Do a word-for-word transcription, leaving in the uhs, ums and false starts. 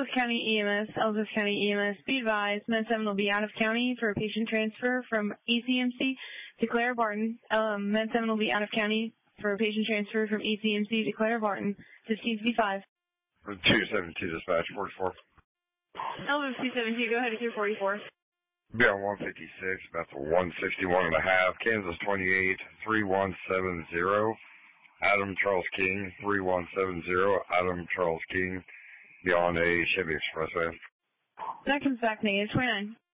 Ellsworth County E M S, Ellsworth County E M S, be advised, Med seven will be out of county for a patient transfer from E C M C to Clara Barton. Um, Med seven will be out of county for a patient transfer from E C M C to Clara Barton. This needs to be five. two seventy-two dispatch, forty-four. Ellsworth two seventy-two, go ahead at two forty-four. Be on one fifty-six, that's a one sixty-one and a half. Kansas twenty-eight, three one seven zero. Adam Charles King, three one seven zero. Adam Charles King, be on a Chevy Expressway. That comes back negative twenty-nine.